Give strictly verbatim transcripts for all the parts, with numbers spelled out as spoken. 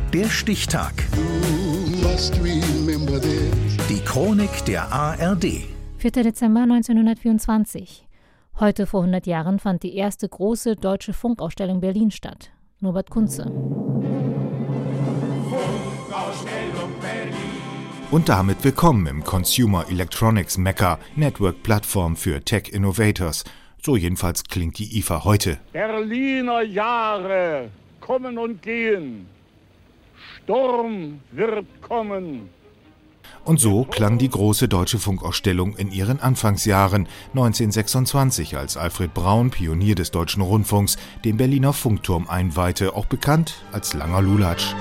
Der Stichtag. Die Chronik der A R D. vierter Dezember neunzehnhundertvierundzwanzig. Heute vor hundert Jahren fand die erste große deutsche Funkausstellung Berlin statt. Norbert Kunze. Und damit willkommen im Consumer Electronics Mecca, Network-Plattform für Tech Innovators. So jedenfalls klingt die I F A heute. Berliner Jahre kommen und gehen. Sturm wird kommen. Und so klang die große deutsche Funkausstellung in ihren Anfangsjahren neunzehnhundertsechsundzwanzig, als Alfred Braun, Pionier des Deutschen Rundfunks, den Berliner Funkturm einweihte, auch bekannt als Langer Lulatsch.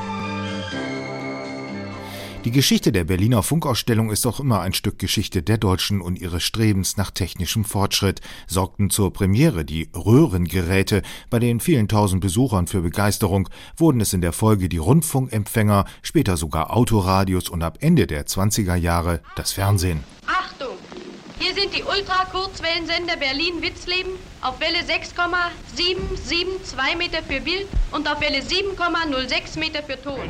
Die Geschichte der Berliner Funkausstellung ist auch immer ein Stück Geschichte der Deutschen und ihres Strebens nach technischem Fortschritt, sorgten zur Premiere die Röhrengeräte, bei den vielen tausend Besuchern für Begeisterung, wurden es in der Folge die Rundfunkempfänger, später sogar Autoradios und ab Ende der zwanziger Jahre das Fernsehen. Achtung! Hier sind die Ultrakurzwellensender Berlin-Witzleben auf Welle sechs Komma sieben sieben zwei Meter für Bild und auf Welle sieben Komma null sechs Meter für Ton.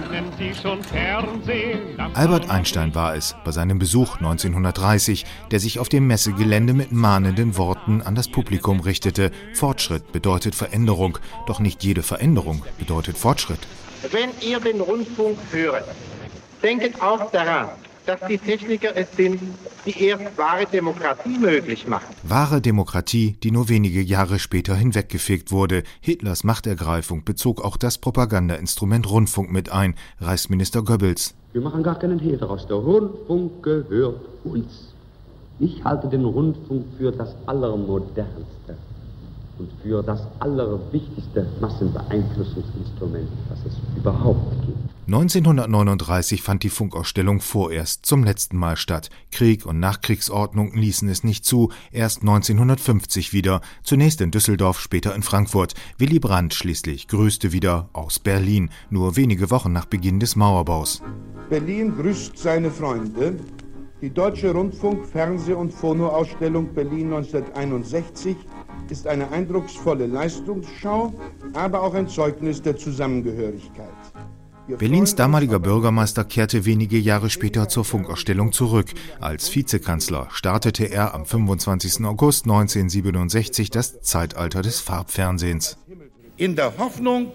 Albert Einstein war es, bei seinem Besuch neunzehnhundertdreißig, der sich auf dem Messegelände mit mahnenden Worten an das Publikum richtete. Fortschritt bedeutet Veränderung, doch nicht jede Veränderung bedeutet Fortschritt. Wenn ihr den Rundfunk hört, denkt auch daran, dass die Techniker es sind, die erst wahre Demokratie möglich machen. Wahre Demokratie, die nur wenige Jahre später hinweggefegt wurde. Hitlers Machtergreifung bezog auch das Propagandainstrument Rundfunk mit ein, Reichsminister Goebbels. Wir machen gar keinen Hehl daraus. Der Rundfunk gehört uns. Ich halte den Rundfunk für das Allermodernste und für das allerwichtigste Massenbeeinflussungsinstrument, das es überhaupt gibt. neunzehnhundertneununddreißig fand die Funkausstellung vorerst zum letzten Mal statt. Krieg und Nachkriegsordnung ließen es nicht zu, erst neunzehnhundertfünfzig wieder, zunächst in Düsseldorf, später in Frankfurt. Willy Brandt schließlich grüßte wieder aus Berlin, nur wenige Wochen nach Beginn des Mauerbaus. Berlin grüßt seine Freunde. Die Deutsche Rundfunk-, Fernseh- und Phonoausstellung Berlin neunzehnhunderteinundsechzig ist eine eindrucksvolle Leistungsschau, aber auch ein Zeugnis der Zusammengehörigkeit. Berlins damaliger Bürgermeister kehrte wenige Jahre später zur Funkausstellung zurück. Als Vizekanzler startete er am fünfundzwanzigsten August neunzehnhundertsiebenundsechzig das Zeitalter des Farbfernsehens. In der Hoffnung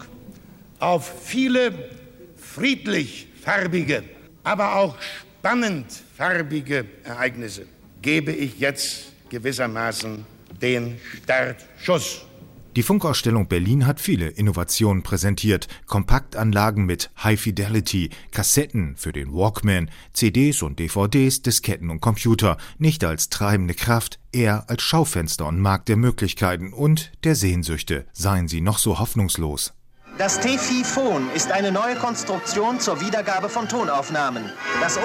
auf viele friedlich farbige, aber auch spannend farbige Ereignisse gebe ich jetzt gewissermaßen den Startschuss. Die Funkausstellung Berlin hat viele Innovationen präsentiert. Kompaktanlagen mit High Fidelity, Kassetten für den Walkman, C Ds und D V Ds, Disketten und Computer. Nicht als treibende Kraft, eher als Schaufenster und Markt der Möglichkeiten und der Sehnsüchte. Seien sie noch so hoffnungslos. Das T-Fi-Phon ist eine neue Konstruktion zur Wiedergabe von Tonaufnahmen. Das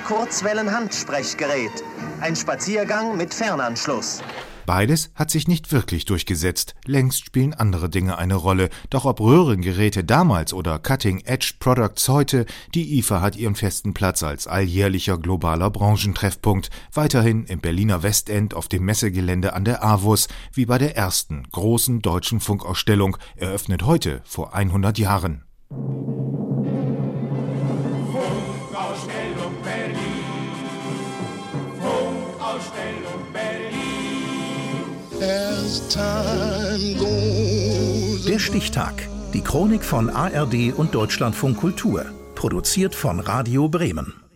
Ultra-Kurzwellen-Handsprechgerät. Ein Spaziergang mit Fernanschluss. Beides hat sich nicht wirklich durchgesetzt. Längst spielen andere Dinge eine Rolle. Doch ob Röhrengeräte damals oder Cutting-Edge-Products heute, die I F A hat ihren festen Platz als alljährlicher globaler Branchentreffpunkt. Weiterhin im Berliner Westend auf dem Messegelände an der A W U S, wie bei der ersten großen deutschen Funkausstellung, eröffnet heute vor hundert Jahren. Funkausstellung Berlin. Funkausstellung Berlin. Der Stichtag. Die Chronik von A R D und Deutschlandfunk Kultur. Produziert von Radio Bremen.